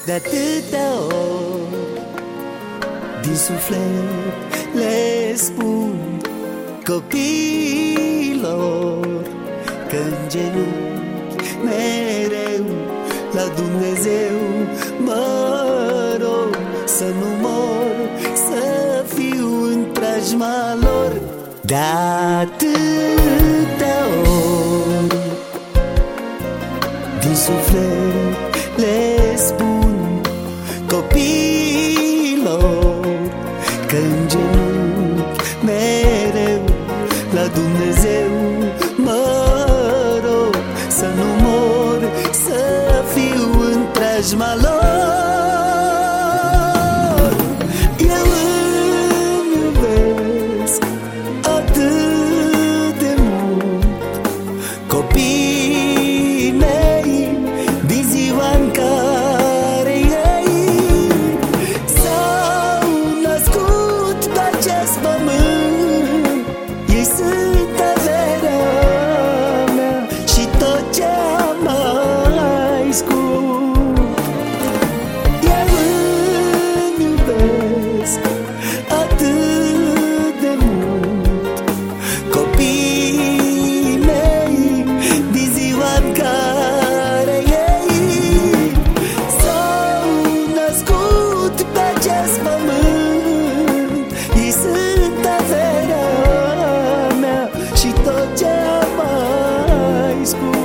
De atâtea ori din suflet le spun copiilor că în genunchi mereu la Dumnezeu mă rog să nu mor, să fiu în preajma lor. De atâtea ori din suflet le spun copiilor că în genunchi mereu la Dumnezeu mă rog să nu mor, să fiu în preajma lor. Eu îmi iubesc atât de mult copiii mei din ziua în care ei s-au născut pe acest pământ. Ei sunt averea mea și tot ce am mai scump. Eu îmi iubesc atât de mult copiii mei din ziua în care ei s-au născut pe acest pământ. Ei sunt averea mea și tot ce am mai scump.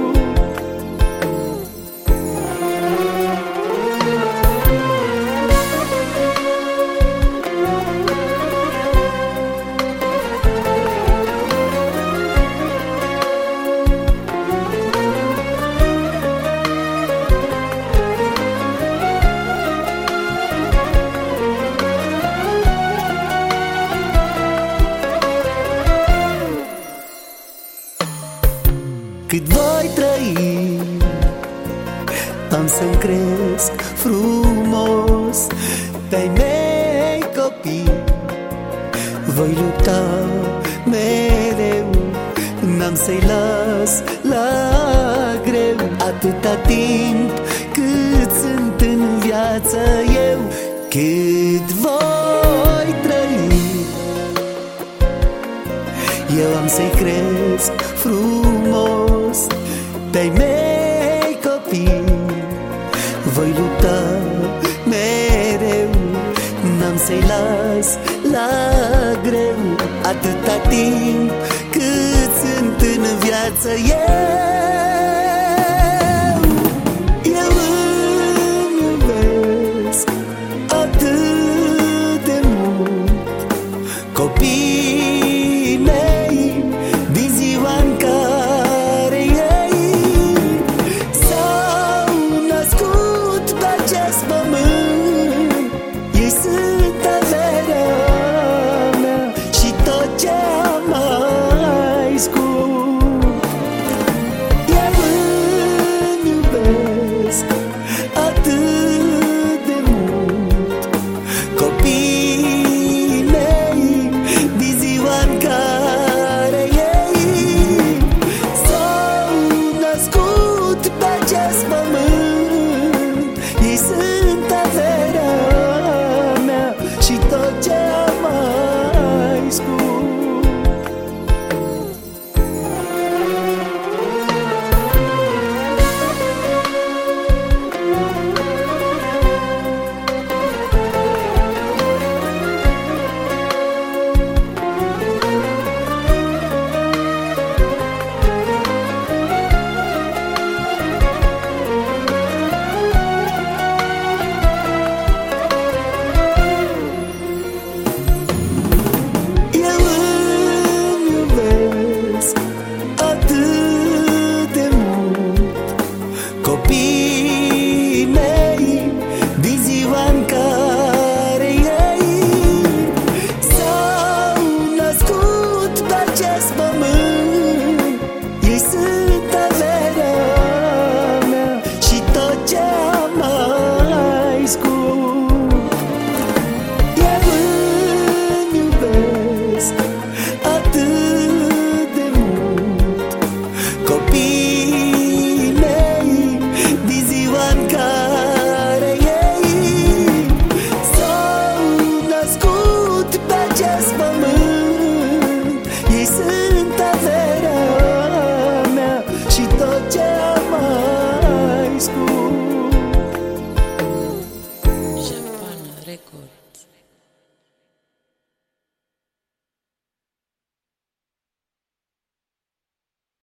Cât voi trăi, am să-mi cresc frumos pe-ai mei copii. Voi lupta mereu, n-am să-i las la greu, atâta timp cât sunt în viață eu. Cât voi trăi, eu am să-i cresc frumos pe-ai mei copii. Voi lupta mereu, n-am să-i las la greu, atâta timp cât sunt în viață eu. Eu îmi iubesc atât de mult copiii mei din ziua în care ei s-au născut pe acest pământ. Ei sunt averea mea și tot ce am mai scump. Eu îmi iubesc atât de mult copiii mei din ziua în care ei s-au născut pe acest pământ. Ei sunt averea mea și tot ce am mai scump. Eu îmi iubesc atât de mult copiii mei din ziua în care ei s-au născut pe acest pământ. Ei sunt averea mea și tot ce am mai scump. Eu îmi iubesc atât de mult copiii mei din ziua în care trecut.